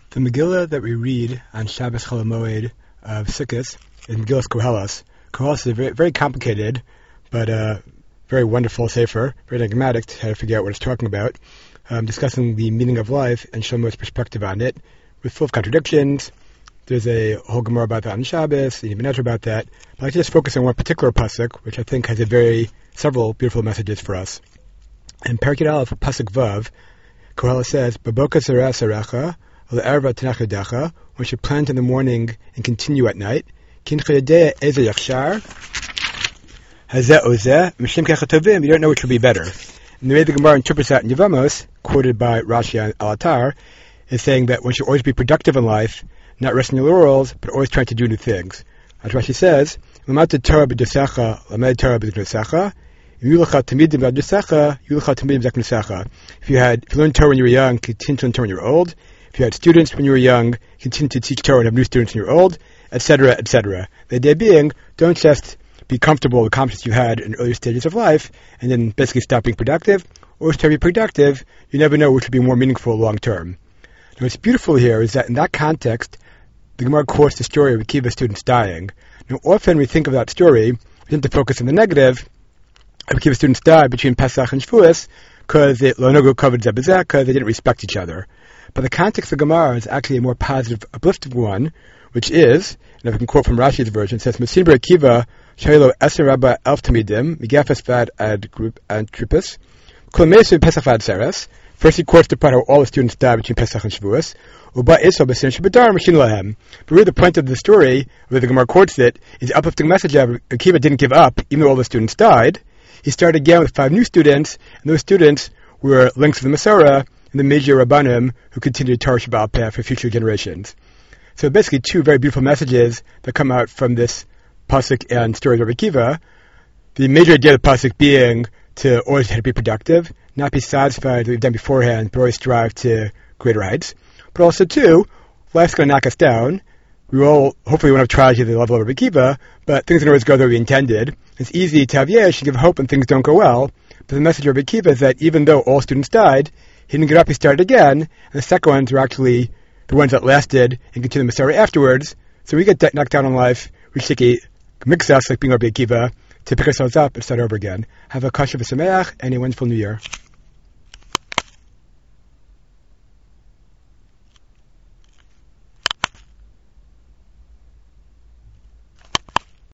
The Megillah that we read on Shabbos Chol HaMoed of Sukkot is Megillah Koheles. Koheles is a very, very complicated, but very wonderful sefer, very enigmatic to try to figure out what it's talking about, discussing the meaning of life and Shlomo's perspective on it, with full of contradictions. There's a whole Gemara about that on Shabbos, and even Ezra about that. But I'd like to just focus on one particular pasuk, which I think has several beautiful messages for us. In Perek Aleph, pasuk Vav, Koheles says, "Baboka zera sarecha, le'erva tenach yodecha." One should plant in the morning and continue at night. Kin chayadeh eze yachshar, hazeh ozeh, mishim kechatovim. You don't know which will be better. And the way the Gemara interprets that in Yevamos, quoted by Rashi and Alatar, is saying that one should always be productive in life, not resting on your laurels, but always trying to do new things. As Rashi says, "Lamad Torah b'dosecha, lamed Torah b'zeknesecha. If you learned Torah when you were young, continue to learn Torah when you were old. If you had students when you were young, continue to teach Torah and have new students when you were old, etc., etc." The idea being, don't just be comfortable with the accomplishments you had in earlier stages of life, and then basically stop being productive, or try to be productive. You never know which will be more meaningful long term. Now, what's beautiful here is that in that context, the Gemara quotes the story of Akiva students dying. Now, often we think of that story, we tend to focus on the negative. Akiva students died between Pesach and Shavuos because they didn't respect each other. But the context of Gemara is actually a more positive, uplifting one, which is, and if I can quote from Rashi's version, it says, "Masin ber Akiva shaylo eser rabba elf tamidim migafas vad ad group and tripus kol mesu Pesach vad seres." First, he quotes the part how all the students died between Pesach and Shavuos. But really, the point of the story, where the Gemara quotes it, is the uplifting message that Akiva didn't give up, even though all the students died. He started again with 5 new students, and those students were links of the Masorah and the major Rabbanim who continued Torah Shebaal Peh for future generations. So basically 2 very beautiful messages that come out from this pasuk and story of Akiva. The major idea of the pasuk being to always try to be productive, not be satisfied with what we've done beforehand, but always strive to greater heights. But also 2, life's going to knock us down. We all hopefully won't have tragedy at the level of Rabbi Akiva, but things don't always go the way we intended. It's easy to have yesh and give hope when things don't go well, but the message of Rabbi Akiva is that even though all students died, he didn't get up, he started again, and the second ones were actually the ones that lasted and continued the Masorah afterwards. So we get knocked down in life, we should take a mix-us like being Rabbi Akiva to pick ourselves up and start over again. Have a kasher v'sameach and a wonderful new year.